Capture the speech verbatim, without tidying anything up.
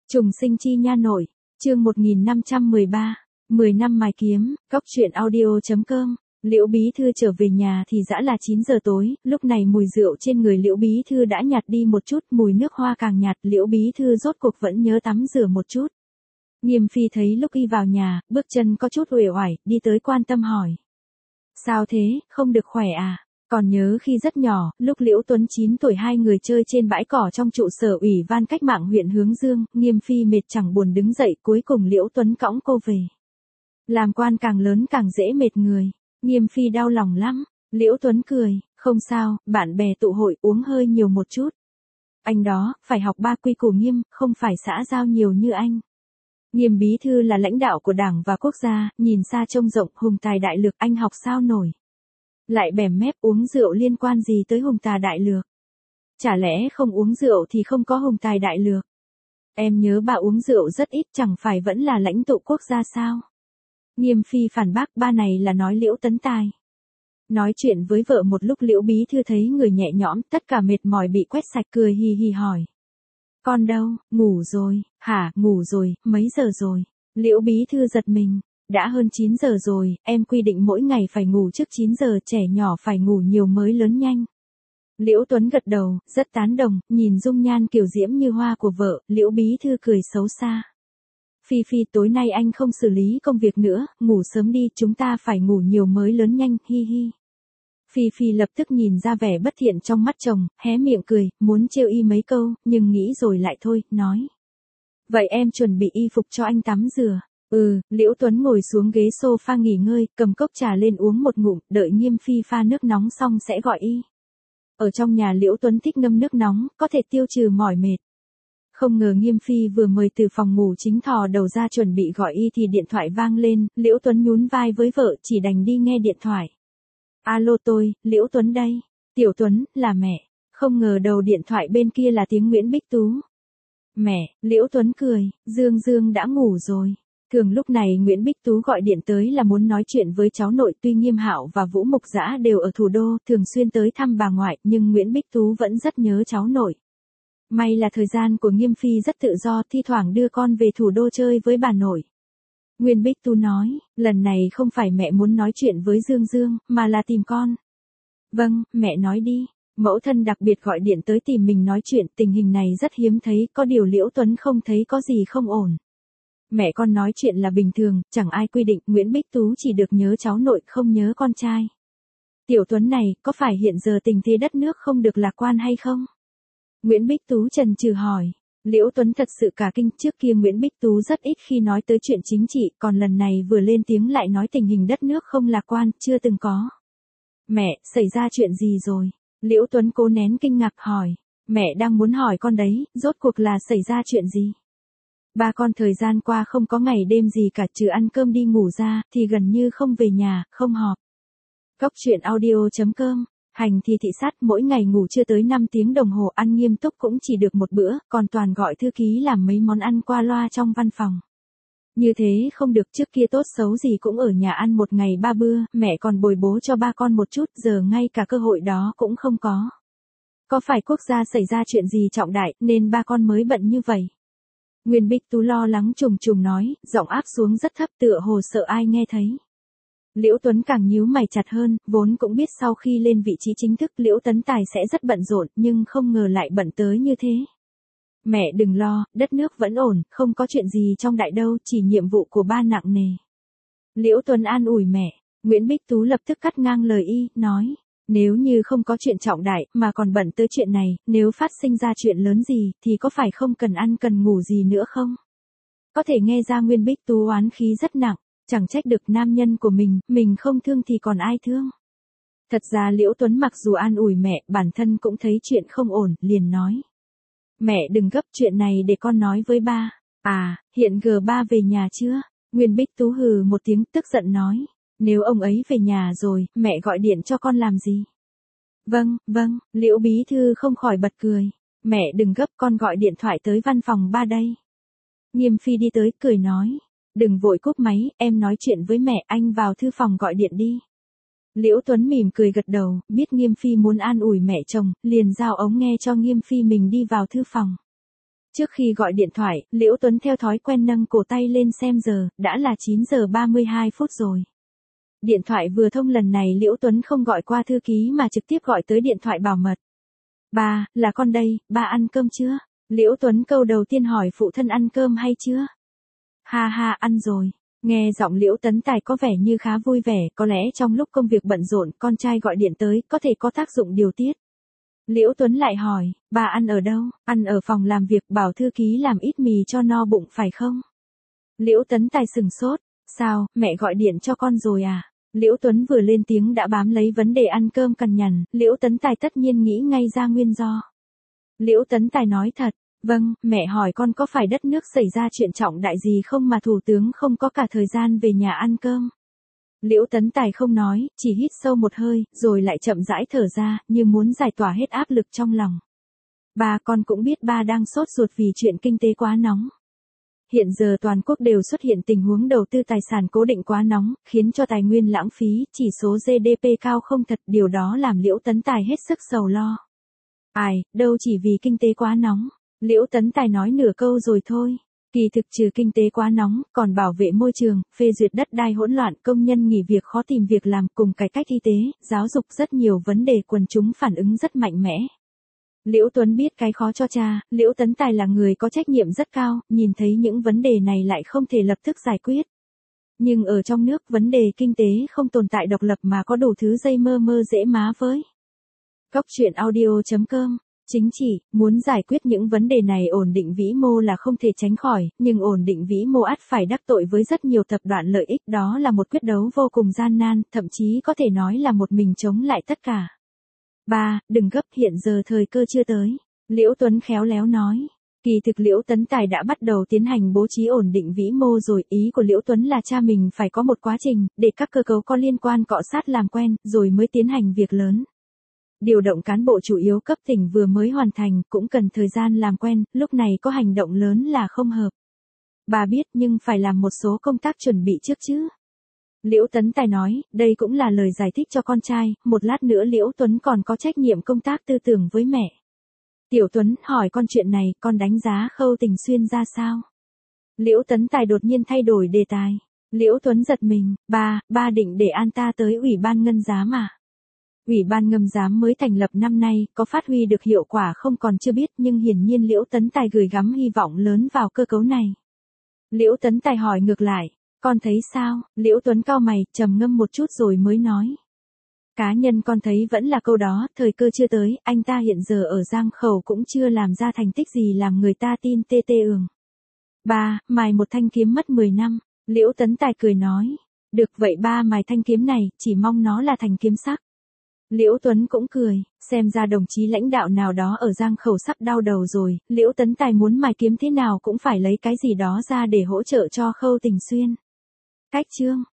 Trùng sinh chi nha nội, chương một nghìn năm trăm mười ba, mười năm mài kiếm, góc truyện audio.com. Liễu Bí Thư trở về nhà thì đã là chín giờ tối, lúc này mùi rượu trên người Liễu Bí Thư đã nhạt đi một chút, mùi nước hoa càng nhạt, Liễu Bí Thư rốt cuộc vẫn nhớ tắm rửa một chút. Nghiêm Phi thấy lúc y vào nhà, bước chân có chút uể oải, đi tới quan tâm hỏi. Sao thế, không được khỏe à? Còn nhớ khi rất nhỏ, lúc Liễu Tuấn chín tuổi hai người chơi trên bãi cỏ trong trụ sở Ủy ban Cách mạng huyện Hướng Dương, Nghiêm Phi mệt chẳng buồn đứng dậy, cuối cùng Liễu Tuấn cõng cô về. Làm quan càng lớn càng dễ mệt người. Nghiêm Phi đau lòng lắm. Liễu Tuấn cười, không sao, bạn bè tụ hội uống hơi nhiều một chút. Anh đó, phải học ba quy củ Nghiêm, không phải xã giao nhiều như anh. Nghiêm Bí Thư là lãnh đạo của Đảng và quốc gia, nhìn xa trông rộng, hùng tài đại lược, anh học sao nổi. Lại bèm mép uống rượu liên quan gì tới hùng tài đại lược. Chả lẽ không uống rượu thì không có hùng tài đại lược. Em nhớ bà uống rượu rất ít, chẳng phải vẫn là lãnh tụ quốc gia sao. Nghiêm Phi phản bác, ba này là nói Liễu Tấn Tài. Nói chuyện với vợ một lúc Liễu Bí Thư thấy người nhẹ nhõm, tất cả mệt mỏi bị quét sạch, cười hì hì hỏi. Con đâu, ngủ rồi, hả, ngủ rồi, mấy giờ rồi? Liễu Bí Thư giật mình, đã hơn chín giờ rồi, em quy định mỗi ngày phải ngủ trước chín giờ, trẻ nhỏ phải ngủ nhiều mới lớn nhanh. Liễu Tuấn gật đầu, rất tán đồng, nhìn dung nhan kiều diễm như hoa của vợ, Liễu Bí Thư cười xấu xa. Phi Phi, tối nay anh không xử lý công việc nữa, ngủ sớm đi, chúng ta phải ngủ nhiều mới lớn nhanh, hi hi. Phi Phi lập tức nhìn ra vẻ bất thiện trong mắt chồng, hé miệng cười, muốn trêu y mấy câu, nhưng nghĩ rồi lại thôi, nói. Vậy em chuẩn bị y phục cho anh tắm rửa. Ừ, Liễu Tuấn ngồi xuống ghế sofa nghỉ ngơi, cầm cốc trà lên uống một ngụm, đợi Nghiêm Phi pha nước nóng xong sẽ gọi y. Ở trong nhà Liễu Tuấn thích ngâm nước nóng, có thể tiêu trừ mỏi mệt. Không ngờ Nghiêm Phi vừa mời từ phòng ngủ chính thò đầu ra chuẩn bị gọi y thì điện thoại vang lên, Liễu Tuấn nhún vai với vợ, chỉ đành đi nghe điện thoại. Alo, tôi, Liễu Tuấn đây. Tiểu Tuấn, là mẹ. Không ngờ đầu điện thoại bên kia là tiếng Nguyễn Bích Tú. Mẹ, Liễu Tuấn cười, Dương Dương đã ngủ rồi. Thường lúc này Nguyễn Bích Tú gọi điện tới là muốn nói chuyện với cháu nội, tuy Nghiêm Hạo và Vũ Mục Dã đều ở thủ đô, thường xuyên tới thăm bà ngoại, nhưng Nguyễn Bích Tú vẫn rất nhớ cháu nội. May là thời gian của Nghiêm Phi rất tự do, thi thoảng đưa con về thủ đô chơi với bà nội. Nguyễn Bích Tú nói, lần này không phải mẹ muốn nói chuyện với Dương Dương, mà là tìm con. Vâng, mẹ nói đi. Mẫu thân đặc biệt gọi điện tới tìm mình nói chuyện, tình hình này rất hiếm thấy, có điều Liễu Tuấn không thấy có gì không ổn. Mẹ con nói chuyện là bình thường, chẳng ai quy định, Nguyễn Bích Tú chỉ được nhớ cháu nội, không nhớ con trai. Tiểu Tuấn này, có phải hiện giờ tình thế đất nước không được lạc quan hay không? Nguyễn Bích Tú chần chừ hỏi. Liễu Tuấn thật sự cả kinh, trước kia Nguyễn Bích Tú rất ít khi nói tới chuyện chính trị, còn lần này vừa lên tiếng lại nói tình hình đất nước không lạc quan, chưa từng có. Mẹ, xảy ra chuyện gì rồi? Liễu Tuấn cố nén kinh ngạc hỏi. Mẹ đang muốn hỏi con đấy, rốt cuộc là xảy ra chuyện gì? Ba con thời gian qua không có ngày đêm gì cả, trừ ăn cơm đi ngủ ra, thì gần như không về nhà, không họp. Góc truyện audio.com. Hành thì thị sát, mỗi ngày ngủ chưa tới năm tiếng đồng hồ, ăn nghiêm túc cũng chỉ được một bữa, còn toàn gọi thư ký làm mấy món ăn qua loa trong văn phòng. Như thế không được, trước kia tốt xấu gì cũng ở nhà ăn một ngày ba bữa, mẹ còn bồi bố cho ba con một chút, giờ ngay cả cơ hội đó cũng không có. Có phải quốc gia xảy ra chuyện gì trọng đại, nên ba con mới bận như vậy? Nguyễn Bích Tú lo lắng trùng trùng nói, giọng áp xuống rất thấp, tựa hồ sợ ai nghe thấy. Liễu Tuấn càng nhíu mày chặt hơn, vốn cũng biết sau khi lên vị trí chính thức Liễu Tấn Tài sẽ rất bận rộn, nhưng không ngờ lại bận tới như thế. Mẹ đừng lo, đất nước vẫn ổn, không có chuyện gì trong đại đâu, chỉ nhiệm vụ của ba nặng nề. Liễu Tuấn an ủi mẹ. Nguyễn Bích Tú lập tức cắt ngang lời y, nói. Nếu như không có chuyện trọng đại, mà còn bận tới chuyện này, nếu phát sinh ra chuyện lớn gì, thì có phải không cần ăn cần ngủ gì nữa không? Có thể nghe ra Nguyễn Bích Tú oán khí rất nặng. Chẳng trách được nam nhân của mình, mình không thương thì còn ai thương. Thật ra Liễu Tuấn mặc dù an ủi mẹ, bản thân cũng thấy chuyện không ổn, liền nói. Mẹ đừng gấp, chuyện này để con nói với ba. À, hiện G ba về nhà chưa? Nguyễn Bích Tú hừ một tiếng, tức giận nói. Nếu ông ấy về nhà rồi, mẹ gọi điện cho con làm gì? Vâng, vâng, Liễu Bí Thư không khỏi bật cười. Mẹ đừng gấp, con gọi điện thoại tới văn phòng ba đây. Nghiêm Phi đi tới, cười nói. Đừng vội cúp máy, em nói chuyện với mẹ, anh vào thư phòng gọi điện đi. Liễu Tuấn mỉm cười gật đầu, biết Nghiêm Phi muốn an ủi mẹ chồng, liền giao ống nghe cho Nghiêm Phi mình đi vào thư phòng. Trước khi gọi điện thoại, Liễu Tuấn theo thói quen nâng cổ tay lên xem giờ, đã là chín giờ ba mươi hai phút rồi. Điện thoại vừa thông lần này Liễu Tuấn không gọi qua thư ký mà trực tiếp gọi tới điện thoại bảo mật. Ba, là con đây, ba ăn cơm chưa? Liễu Tuấn câu đầu tiên hỏi phụ thân ăn cơm hay chưa? Ha ha, ăn rồi. Nghe giọng Liễu Tấn Tài có vẻ như khá vui vẻ, có lẽ trong lúc công việc bận rộn, con trai gọi điện tới, có thể có tác dụng điều tiết. Liễu Tuấn lại hỏi, bà ăn ở đâu? Ăn ở phòng làm việc, bảo thư ký làm ít mì cho no bụng phải không? Liễu Tấn Tài sừng sốt, sao, mẹ gọi điện cho con rồi à? Liễu Tuấn vừa lên tiếng đã bám lấy vấn đề ăn cơm cằn nhằn, Liễu Tấn Tài tất nhiên nghĩ ngay ra nguyên do. Liễu Tấn Tài nói thật, vâng, mẹ hỏi con có phải đất nước xảy ra chuyện trọng đại gì không mà thủ tướng không có cả thời gian về nhà ăn cơm. Liễu Tấn Tài không nói, chỉ hít sâu một hơi, rồi lại chậm rãi thở ra, như muốn giải tỏa hết áp lực trong lòng. Ba, con cũng biết ba đang sốt ruột vì chuyện kinh tế quá nóng. Hiện giờ toàn quốc đều xuất hiện tình huống đầu tư tài sản cố định quá nóng, khiến cho tài nguyên lãng phí, chỉ số giê đê pê cao không thật, điều đó làm Liễu Tấn Tài hết sức sầu lo. Ai, đâu chỉ vì kinh tế quá nóng. Liễu Tấn Tài nói nửa câu rồi thôi. Kỳ thực trừ kinh tế quá nóng, còn bảo vệ môi trường, phê duyệt đất đai hỗn loạn, công nhân nghỉ việc khó tìm việc làm, cùng cải cách y tế, giáo dục rất nhiều vấn đề quần chúng phản ứng rất mạnh mẽ. Liễu Tuấn biết cái khó cho cha, Liễu Tấn Tài là người có trách nhiệm rất cao, nhìn thấy những vấn đề này lại không thể lập tức giải quyết. Nhưng ở trong nước, vấn đề kinh tế không tồn tại độc lập mà có đủ thứ dây mơ mơ dễ má với. Cóc truyện audio chấm com. Chính trị, muốn giải quyết những vấn đề này ổn định vĩ mô là không thể tránh khỏi, nhưng ổn định vĩ mô ắt phải đắc tội với rất nhiều tập đoàn lợi ích, đó là một quyết đấu vô cùng gian nan, thậm chí có thể nói là một mình chống lại tất cả. Ba, đừng gấp, hiện giờ thời cơ chưa tới. Liễu Tuấn khéo léo nói. Kỳ thực Liễu Tấn Tài đã bắt đầu tiến hành bố trí ổn định vĩ mô rồi, ý của Liễu Tuấn là cha mình phải có một quá trình, để các cơ cấu có liên quan cọ sát làm quen, rồi mới tiến hành việc lớn. Điều động cán bộ chủ yếu cấp tỉnh vừa mới hoàn thành, cũng cần thời gian làm quen, lúc này có hành động lớn là không hợp. Bà biết nhưng phải làm một số công tác chuẩn bị trước chứ. Liễu Tấn Tài nói, đây cũng là lời giải thích cho con trai, một lát nữa Liễu Tuấn còn có trách nhiệm công tác tư tưởng với mẹ. Tiểu Tuấn, hỏi con chuyện này, con đánh giá Khâu Tình Xuyên ra sao? Liễu Tấn Tài đột nhiên thay đổi đề tài. Liễu Tuấn giật mình, ba, ba định để an ta tới Ủy ban Ngân giám à? Ủy ban Ngân giám mới thành lập năm nay, có phát huy được hiệu quả không còn chưa biết, nhưng hiển nhiên Liễu Tấn Tài gửi gắm hy vọng lớn vào cơ cấu này. Liễu Tấn Tài hỏi ngược lại, con thấy sao? Liễu Tuấn cau mày, trầm ngâm một chút rồi mới nói. Cá nhân con thấy vẫn là câu đó, thời cơ chưa tới, anh ta hiện giờ ở Giang Khẩu cũng chưa làm ra thành tích gì làm người ta tin tê tê ường. Ba, mài một thanh kiếm mất mười năm, Liễu Tấn Tài cười nói. Được vậy ba mài thanh kiếm này, chỉ mong nó là thành kiếm sắc. Liễu Tuấn cũng cười, xem ra đồng chí lãnh đạo nào đó ở Giang Khẩu sắp đau đầu rồi, Liễu Tấn Tài muốn mài kiếm thế nào cũng phải lấy cái gì đó ra để hỗ trợ cho Khâu Tình Xuyên. Cách chương